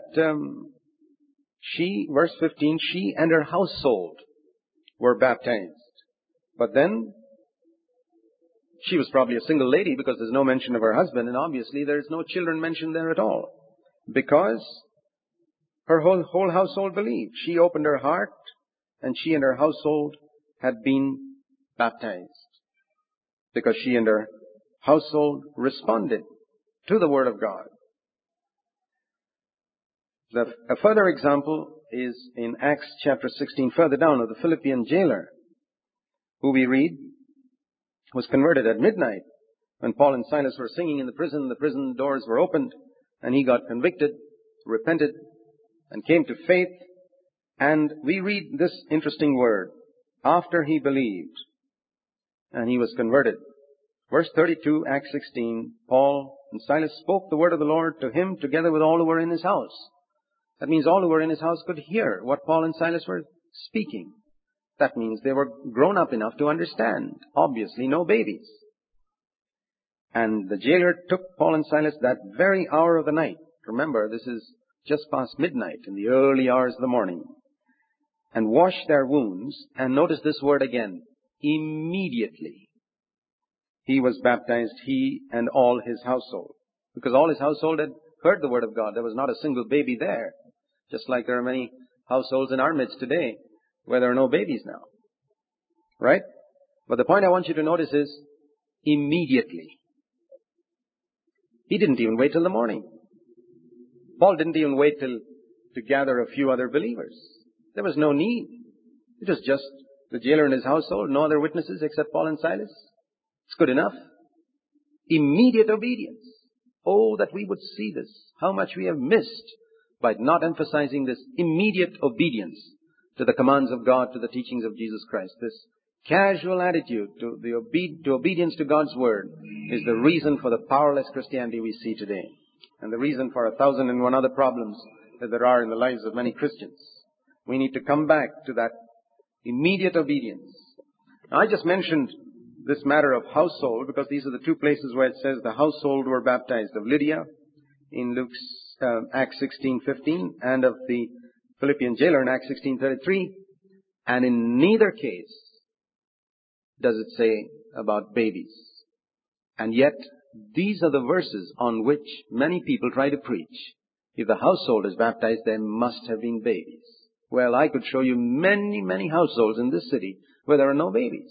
she, verse 15, she and her household were baptized. But then she was probably a single lady because there's no mention of her husband, and obviously there's no children mentioned there at all. Because her whole household believed. She opened her heart, and she and her household had been baptized. Because she and her household responded to the Word of God. A further example is in Acts chapter 16, further down, of the Philippian jailer, who we read was converted at midnight. When Paul and Silas were singing in the prison doors were opened, and he got convicted, repented, and came to faith. And we read this interesting word, after he believed, and he was converted. Verse 32, Acts 16, Paul and Silas spoke the word of the Lord to him together with all who were in his house. That means all who were in his house could hear what Paul and Silas were speaking. That means they were grown up enough to understand. Obviously, no babies. And the jailer took Paul and Silas that very hour of the night. Remember, this is just past midnight, in the early hours of the morning. And washed their wounds. And notice this word again. Immediately. He was baptized, he and all his household. Because all his household had heard the word of God. There was not a single baby there. Just like there are many households in our midst today where there are no babies now. Right? But the point I want you to notice is immediately. He didn't even wait till the morning. Paul didn't even wait to gather a few other believers. There was no need. It was just the jailer and his household, no other witnesses except Paul and Silas. It's good enough. Immediate obedience. Oh, that we would see this. How much we have missed by not emphasizing this immediate obedience to the commands of God, to the teachings of Jesus Christ. This casual attitude to obedience to God's Word is the reason for the powerless Christianity we see today. And the reason for 1,001 other problems that there are in the lives of many Christians. We need to come back to that immediate obedience. Now, I just mentioned this matter of household because these are the two places where it says the household were baptized, of Lydia in Acts 16:15 and of the Philippian jailer in Acts 16:33. And in neither case does it say about babies. And yet, these are the verses on which many people try to preach. If the household is baptized, there must have been babies. Well, I could show you many, many households in this city where there are no babies.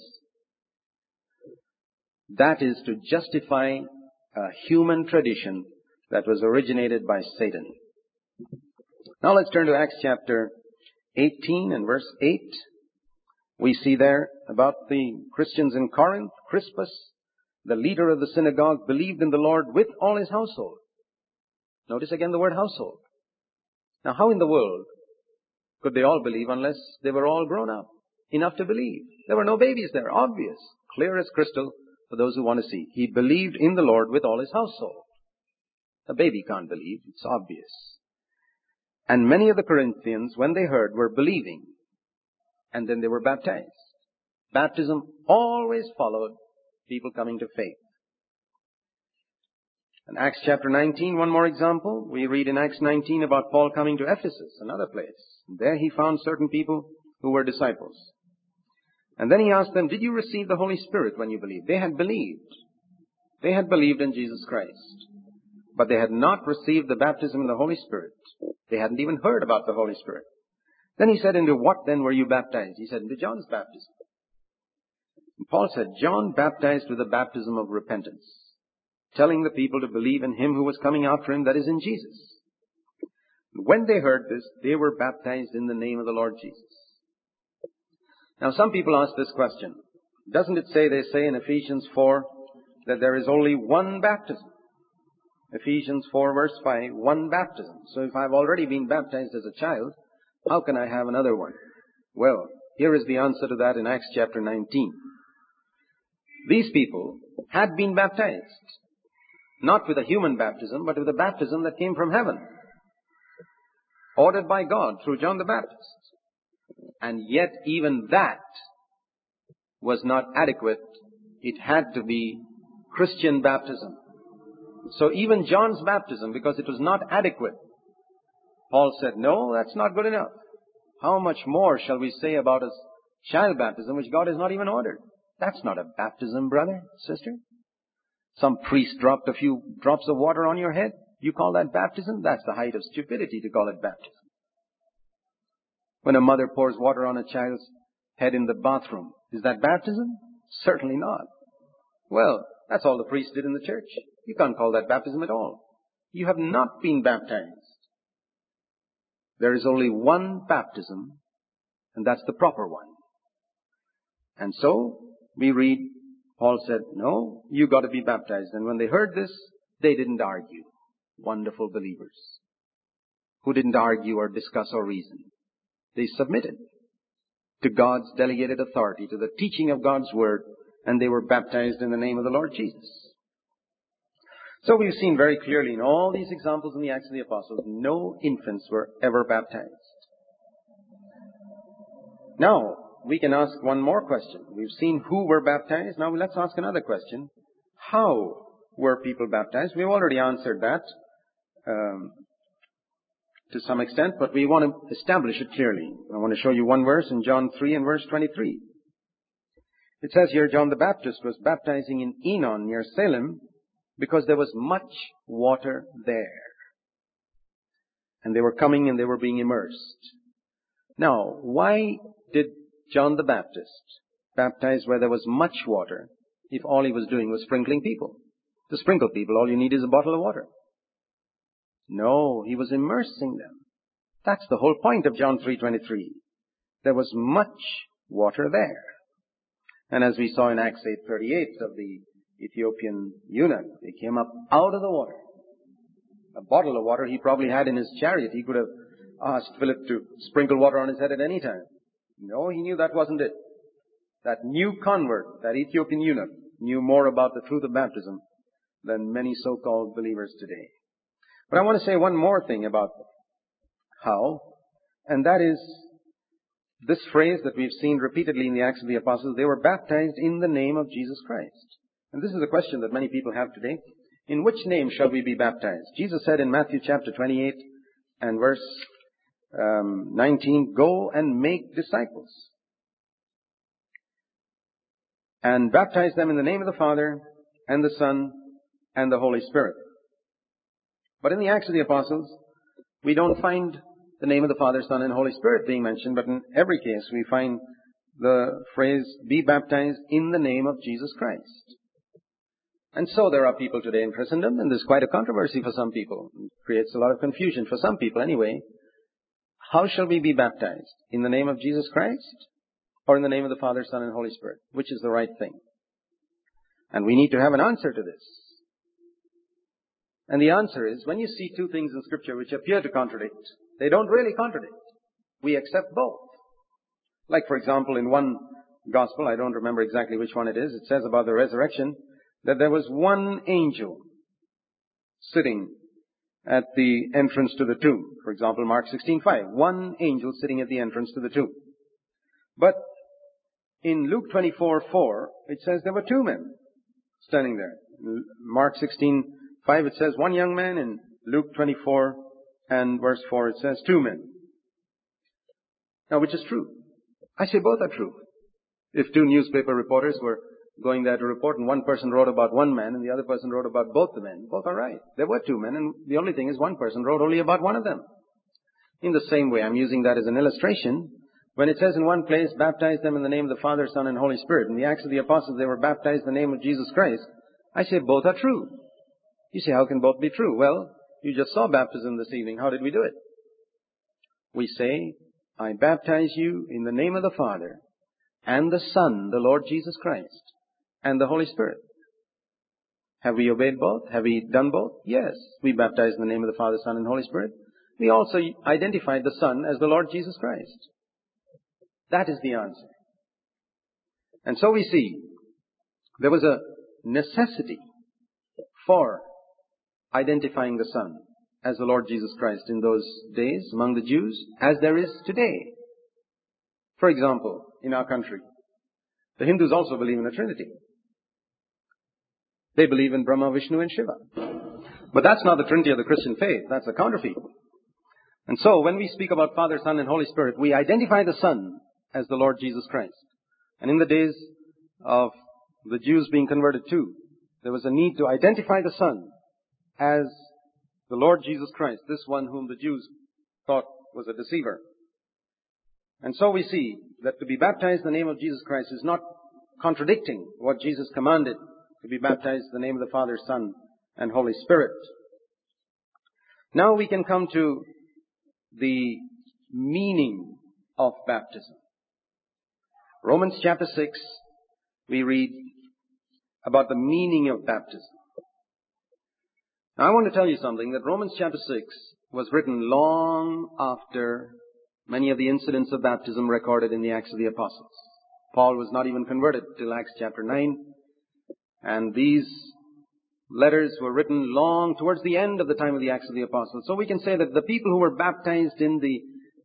That is to justify a human tradition that was originated by Satan. Now let's turn to Acts chapter 18 and verse 8. We see there about the Christians in Corinth. Crispus, the leader of the synagogue, believed in the Lord with all his household. Notice again the word household. Now how in the world could they all believe unless they were all grown up enough to believe? There were no babies there, obvious, clear as crystal for those who want to see. He believed in the Lord with all his household. A baby can't believe, it's obvious. And many of the Corinthians, when they heard, were believing. And then they were baptized. Baptism always followed people coming to faith. In Acts chapter 19, one more example. We read in Acts 19 about Paul coming to Ephesus, another place. There he found certain people who were disciples. And then he asked them, did you receive the Holy Spirit when you believed? They had believed. They had believed in Jesus Christ. But they had not received the baptism of the Holy Spirit. They hadn't even heard about the Holy Spirit. Then he said, into what then were you baptized? He said, into John's baptism. And Paul said, John baptized with the baptism of repentance, telling the people to believe in him who was coming after him, that is in Jesus. When they heard this, they were baptized in the name of the Lord Jesus. Now some people ask this question. Doesn't it say, they say in Ephesians 4, that there is only one baptism? Ephesians 4 verse 5, one baptism. So if I've already been baptized as a child, how can I have another one? Well, here is the answer to that in Acts chapter 19. These people had been baptized, not with a human baptism, but with a baptism that came from heaven, ordered by God through John the Baptist. And yet even that was not adequate. It had to be Christian baptism. So even John's baptism, because it was not adequate, Paul said, no, that's not good enough. How much more shall we say about a child baptism which God has not even ordered? That's not a baptism, brother, sister. Some priest dropped a few drops of water on your head. You call that baptism? That's the height of stupidity to call it baptism. When a mother pours water on a child's head in the bathroom, is that baptism? Certainly not. Well, that's all the priest did in the church. You can't call that baptism at all. You have not been baptized. There is only one baptism, and that's the proper one. And so, we read, Paul said, no, you got to be baptized. And when they heard this, they didn't argue. Wonderful believers who didn't argue or discuss or reason. They submitted to God's delegated authority, to the teaching of God's Word, and they were baptized in the name of the Lord Jesus. So we've seen very clearly in all these examples in the Acts of the Apostles, no infants were ever baptized. Now, we can ask one more question. We've seen who were baptized. Now let's ask another question. How were people baptized? We've already answered that to some extent, but we want to establish it clearly. I want to show you one verse in John 3 and verse 23. It says here, John the Baptist was baptizing in Enon near Salem because there was much water there. And they were coming and they were being immersed. Now, why did John the Baptist baptize where there was much water if all he was doing was sprinkling people? To sprinkle people, all you need is a bottle of water. No, he was immersing them. That's the whole point of John 3:23. There was much water there. And as we saw in Acts 8:38 of the Ethiopian eunuch, they came up out of the water. A bottle of water he probably had in his chariot. He could have asked Philip to sprinkle water on his head at any time. No, he knew that wasn't it. That new convert, that Ethiopian eunuch, knew more about the truth of baptism than many so-called believers today. But I want to say one more thing about how, and that is this phrase that we've seen repeatedly in the Acts of the Apostles, they were baptized in the name of Jesus Christ. And this is a question that many people have today. In which name shall we be baptized? Jesus said in Matthew chapter 28 and verse 19, go and make disciples and baptize them in the name of the Father and the Son and the Holy Spirit. But in the Acts of the Apostles, we don't find the name of the Father, Son, and Holy Spirit being mentioned, but in every case we find the phrase, be baptized in the name of Jesus Christ. And so there are people today in Christendom, and there's quite a controversy for some people. It creates a lot of confusion for some people anyway. How shall we be baptized? In the name of Jesus Christ? Or in the name of the Father, Son, and Holy Spirit? Which is the right thing? And we need to have an answer to this. And the answer is, when you see two things in Scripture which appear to contradict, they don't really contradict. We accept both. Like, for example, in one gospel, I don't remember exactly which one it is, it says about the resurrection that there was one angel sitting at the entrance to the tomb. For example, Mark 16:5, one angel sitting at the entrance to the tomb. But in Luke 24:4, it says there were two men standing there. In Mark 16:5, it says one young man. In Luke 24 and verse 4, it says two men. Now, which is true? I say both are true. If two newspaper reporters were going there to report and one person wrote about one man and the other person wrote about both the men, both are right. There were two men, and the only thing is one person wrote only about one of them. In the same way, I'm using that as an illustration. When it says in one place, baptize them in the name of the Father, Son, and Holy Spirit, in the Acts of the Apostles they were baptized in the name of Jesus Christ, I say both are true. You say, how can both be true? Well, you just saw baptism this evening. How did we do it? We say, I baptize you in the name of the Father and the Son, the Lord Jesus Christ, and the Holy Spirit. Have we obeyed both? Have we done both? Yes. We baptized in the name of the Father, Son, and Holy Spirit. We also identified the Son as the Lord Jesus Christ. That is the answer. And so we see there was a necessity for identifying the Son as the Lord Jesus Christ in those days among the Jews, as there is today. For example, in our country, the Hindus also believe in the Trinity. They believe in Brahma, Vishnu, and Shiva. But that's not the Trinity of the Christian faith. That's a counterfeit. And so when we speak about Father, Son, and Holy Spirit, we identify the Son as the Lord Jesus Christ. And in the days of the Jews being converted too, there was a need to identify the Son as the Lord Jesus Christ, this one whom the Jews thought was a deceiver. And so we see that to be baptized in the name of Jesus Christ is not contradicting what Jesus commanded, to be baptized in the name of the Father, Son, and Holy Spirit. Now we can come to the meaning of baptism. Romans chapter 6, we read about the meaning of baptism. Now I want to tell you something, that Romans chapter 6 was written long after many of the incidents of baptism recorded in the Acts of the Apostles. Paul was not even converted till Acts chapter 9. And these letters were written long towards the end of the time of the Acts of the Apostles. So we can say that the people who were baptized in the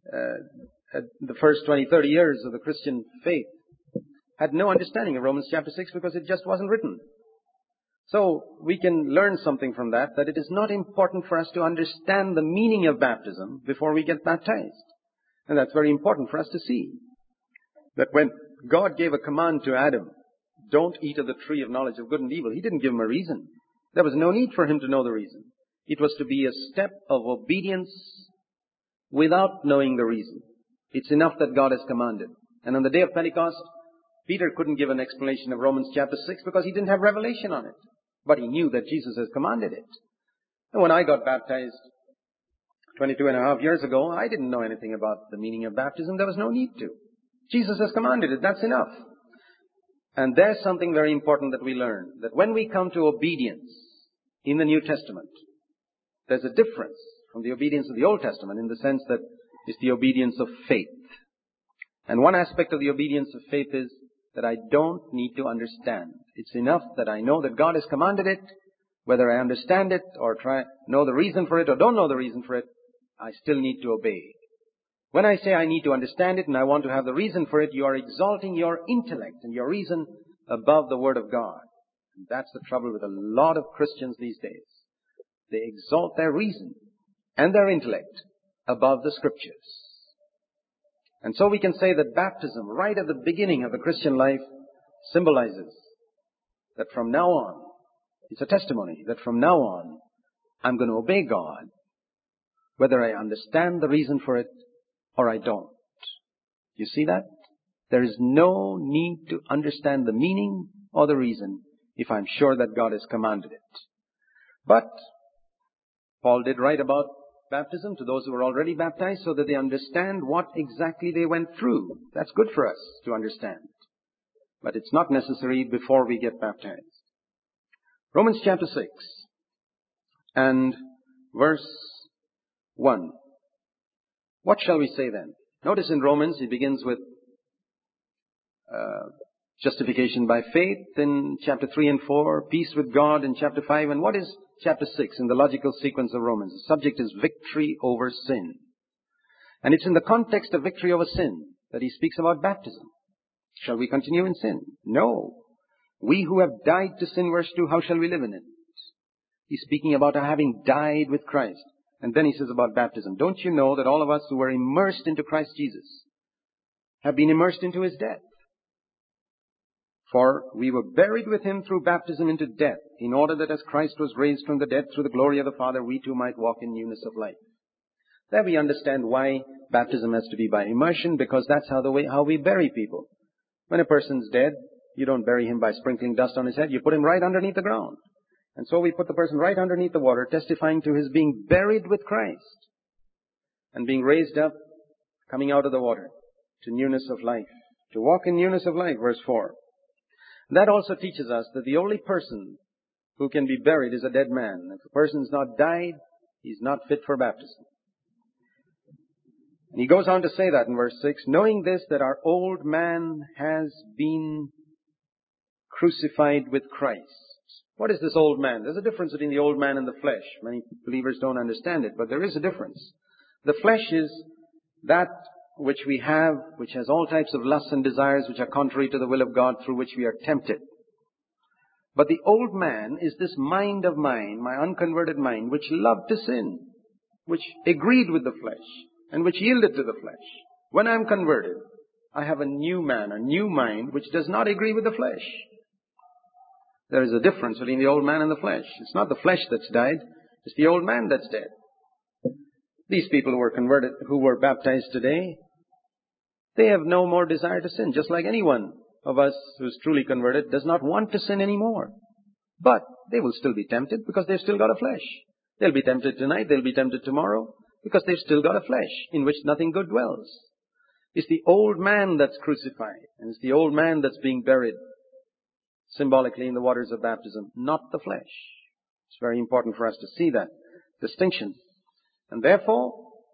first 20, 30 years of the Christian faith had no understanding of Romans chapter 6 because it just wasn't written. So we can learn something from that it is not important for us to understand the meaning of baptism before we get baptized. And that's very important for us to see. That when God gave a command to Adam, don't eat of the tree of knowledge of good and evil, He didn't give him a reason. There was no need for him to know the reason. It was to be a step of obedience without knowing the reason. It's enough that God has commanded. And on the day of Pentecost, Peter couldn't give an explanation of Romans chapter 6 because he didn't have revelation on it. But he knew that Jesus has commanded it. And when I got baptized 22 and a half years ago, I didn't know anything about the meaning of baptism. There was no need to. Jesus has commanded it. That's enough. And there's something very important that we learn. That when we come to obedience in the New Testament, there's a difference from the obedience of the Old Testament in the sense that it's the obedience of faith. And one aspect of the obedience of faith is that I don't need to understand. It's enough that I know that God has commanded it, whether I understand it or know the reason for it or don't know the reason for it, I still need to obey. When I say I need to understand it and I want to have the reason for it, you are exalting your intellect and your reason above the Word of God. And that's the trouble with a lot of Christians these days. They exalt their reason and their intellect above the Scriptures. And so we can say that baptism, right at the beginning of the Christian life, symbolizes that from now on, it's a testimony that from now on, I'm going to obey God, whether I understand the reason for it or I don't. You see that? There is no need to understand the meaning or the reason if I'm sure that God has commanded it. But Paul did write about baptism to those who were already baptized so that they understand what exactly they went through. That's good for us to understand. But it's not necessary before we get baptized. Romans chapter 6 and verse 1. What shall we say then? Notice in Romans he begins with justification by faith in chapter 3 and 4, peace with God in chapter 5. And what is chapter 6 in the logical sequence of Romans? The subject is victory over sin. And it's in the context of victory over sin that he speaks about baptism. Shall we continue in sin? No. We who have died to sin, verse 2, how shall we live in it? He's speaking about having died with Christ. And then he says about baptism. Don't you know that all of us who were immersed into Christ Jesus have been immersed into His death? For we were buried with Him through baptism into death, in order that as Christ was raised from the dead through the glory of the Father, we too might walk in newness of life. There we understand why baptism has to be by immersion, because that's how we bury people. When a person's dead, you don't bury him by sprinkling dust on his head. You put him right underneath the ground. And so we put the person right underneath the water, testifying to his being buried with Christ and being raised up, coming out of the water to newness of life. To walk in newness of life, verse 4. That also teaches us that the only person who can be buried is a dead man. If a person's not died, he's not fit for baptism. And he goes on to say that in verse 6, knowing this, that our old man has been crucified with Christ. What is this old man? There's a difference between the old man and the flesh. Many believers don't understand it, but there is a difference. The flesh is that which we have, which has all types of lusts and desires which are contrary to the will of God, through which we are tempted. But the old man is this mind of mine, my unconverted mind, which loved to sin, which agreed with the flesh, and which yielded to the flesh. When I'm converted, I have a new man, a new mind, which does not agree with the flesh. There is a difference between the old man and the flesh. It's not the flesh that's died, it's the old man that's dead. These people who were converted, who were baptized today, they have no more desire to sin, just like anyone of us who's truly converted does not want to sin anymore. But they will still be tempted because they've still got a flesh. They'll be tempted tonight, they'll be tempted tomorrow, because they've still got a flesh in which nothing good dwells. It's the old man that's crucified, and it's the old man that's being buried symbolically in the waters of baptism, not the flesh. It's very important for us to see that distinction. And therefore,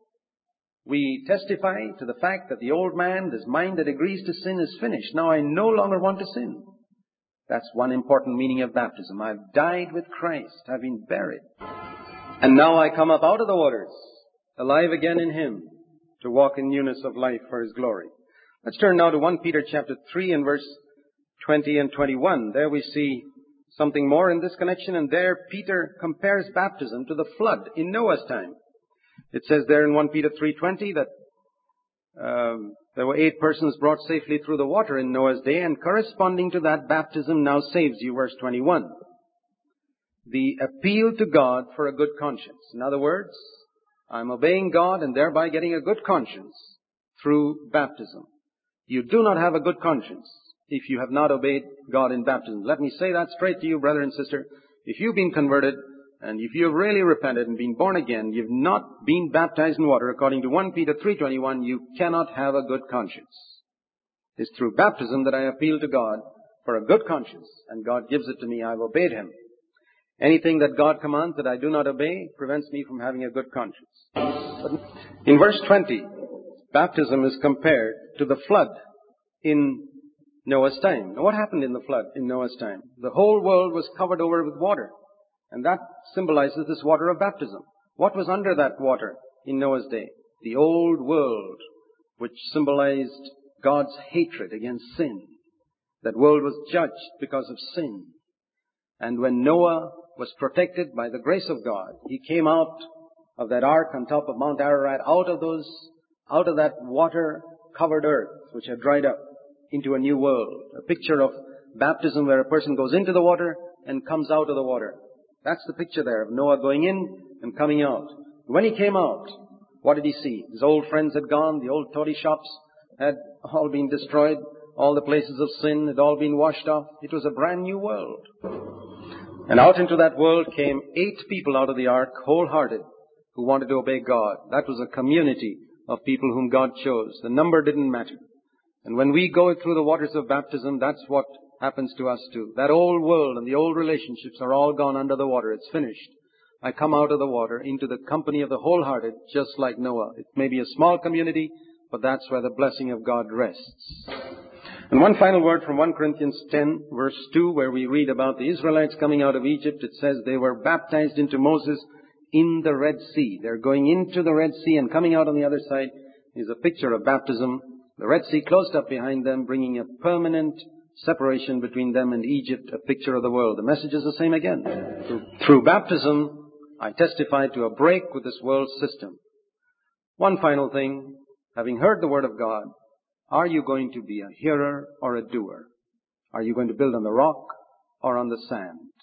we testify to the fact that the old man, this mind that agrees to sin, is finished. Now I no longer want to sin. That's one important meaning of baptism. I've died with Christ. I've been buried. And now I come up out of the waters, alive again in Him, to walk in newness of life for His glory. Let's turn now to 1 Peter chapter 3 and verse 20 and 21. There we see something more in this connection, and there Peter compares baptism to the flood in Noah's time. It says there in 1 Peter 3:20 that there were 8 persons brought safely through the water in Noah's day, and corresponding to that, baptism now saves you, verse 21. The appeal to God for a good conscience. In other words, I'm obeying God and thereby getting a good conscience through baptism. You do not have a good conscience if you have not obeyed God in baptism. Let me say that straight to you, brother and sister. If you've been converted and if you've really repented and been born again, you've not been baptized in water, according to 1 Peter 3:21, you cannot have a good conscience. It's through baptism that I appeal to God for a good conscience, and God gives it to me. I've obeyed Him. Anything that God commands that I do not obey prevents me from having a good conscience. But in verse 20, baptism is compared to the flood in Noah's time. Now, what happened in the flood in Noah's time? The whole world was covered over with water, and that symbolizes this water of baptism. What was under that water in Noah's day? The old world, which symbolized God's hatred against sin. That world was judged because of sin. And when Noah was protected by the grace of God, he came out of that ark on top of Mount Ararat, out of that water-covered earth, which had dried up, into a new world. A picture of baptism where a person goes into the water and comes out of the water. That's the picture there of Noah going in and coming out. When he came out, what did he see? His old friends had gone, the old toddy shops had all been destroyed, all the places of sin had all been washed off. It was a brand new world. And out into that world came 8 people out of the ark, wholehearted, who wanted to obey God. That was a community of people whom God chose. The number didn't matter. And when we go through the waters of baptism, that's what happens to us too. That old world and the old relationships are all gone under the water. It's finished. I come out of the water into the company of the wholehearted, just like Noah. It may be a small community, but that's where the blessing of God rests. And one final word from 1 Corinthians 10, verse 2, where we read about the Israelites coming out of Egypt. It says they were baptized into Moses in the Red Sea. They're going into the Red Sea, and coming out on the other side is a picture of baptism. The Red Sea closed up behind them, bringing a permanent separation between them and Egypt, a picture of the world. The message is the same again. Through baptism, I testify to a break with this world system. One final thing, having heard the Word of God, are you going to be a hearer or a doer? Are you going to build on the rock or on the sand?